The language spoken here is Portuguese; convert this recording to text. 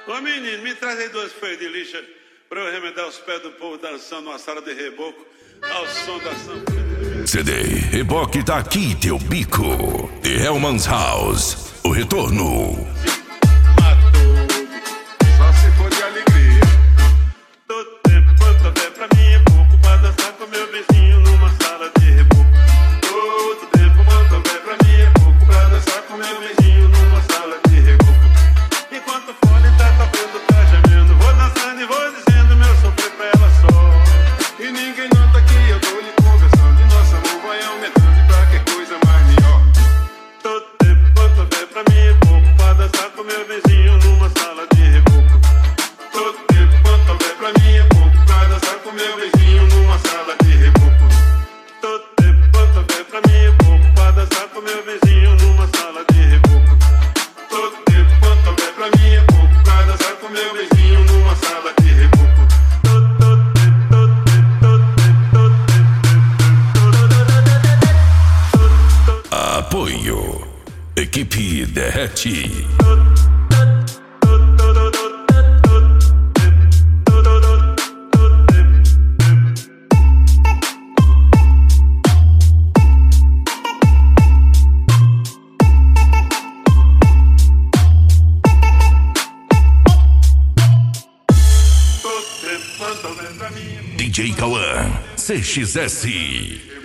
Ô menino, me traz aí 2 folhas de lixa pra eu remendar os pés do povo dançando numa sala de reboco ao som da sanfona. CD Reboque tá aqui, teu bico. The Hellman's House, o retorno. Matou, Só se for de alegria. todo tempo quanto houver pra mim é pouco pra dançar com meu vizinho numa sala de reboco. Todo tempo quanto houver pra mim é pouco pra dançar com meu vizinho numa sala de reboco. Enquanto o fone tá tocando, tá gemendo, vou dançando e vou dizendo meu sofrer pra ela só. E ninguém nota que eu tô lhe conversando. E nosso amor vai aumentando e pra que coisa mais melhor. Todo tempo quanto houver pra mim é pouco pra dançar com meu vizinho numa sala de reboco. Todo tempo quanto houver pra mim é pouco pra dançar com meu vizinho numa sala de reboco. Todo tempo quanto houver pra mim é pouco pra dançar com meu vizinho numa sala de reboco. Todo tempo quanto houver pra mim é pouco pra dançar com meu vizinho numa sala de reboco. Apoio Equipe Derrete. DJ Cauã CXS.